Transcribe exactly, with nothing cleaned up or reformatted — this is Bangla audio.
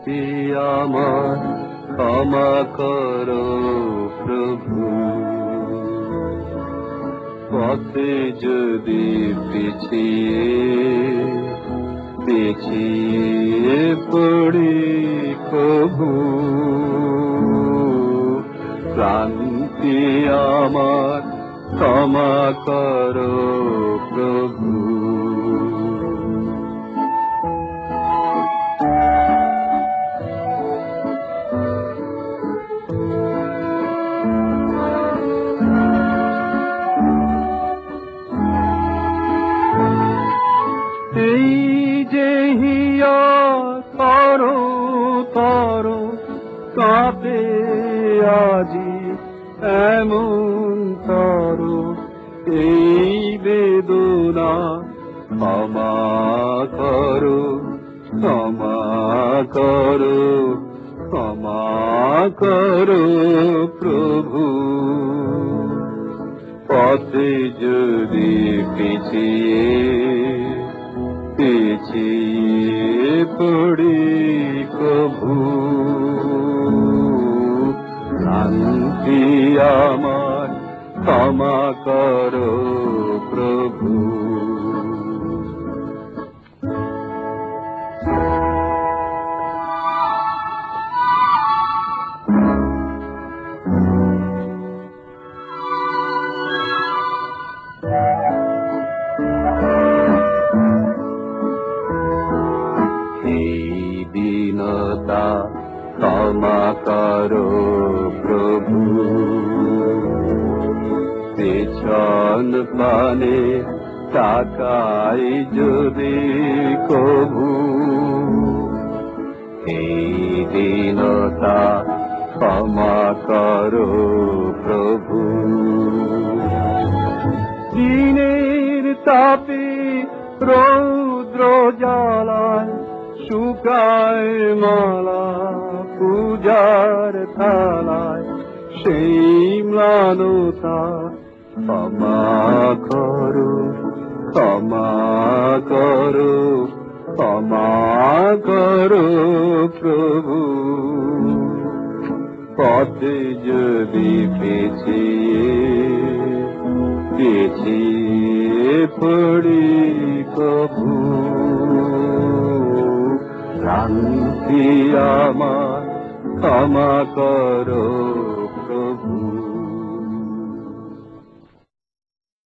ভ্রান্তি আমার ক্ষমা করো প্রভু। পথে যদি পিছিয়ে পিছিয়ে পড়ি প্রভু, ভ্রান্তি আমার ক্ষমা করো প্রভু। এই যে হিয়া তর তর কাঁপে আজি এমন তর, এই বেদনা ক্ষমা করো ক্ষমা করো ক্ষমা করো প্রভু। পথে যদি পিছিয়ে পিছিয়ে পড়ি প্রভু, ভ্রান্তি আমার ক্ষমা করো প্রভু। দীনতা ক্ষমা করো প্রভু, পেছন পানে তাকাই যদি কভু। এই দীনতা ক্ষমা করো প্রভু। দিনের তাপে রৌদ্র জ্বালায় শুকায় মালা পূজার থালায়, সেই ম্লানতা ক্ষমা করো ক্ষমা করো ক্ষমা করো প্রভু। পথে যদি পিছিয়ে পিছিয়ে পড়ি প্রভু, ভ্রান্তি আমার ক্ষমা করো প্রভু।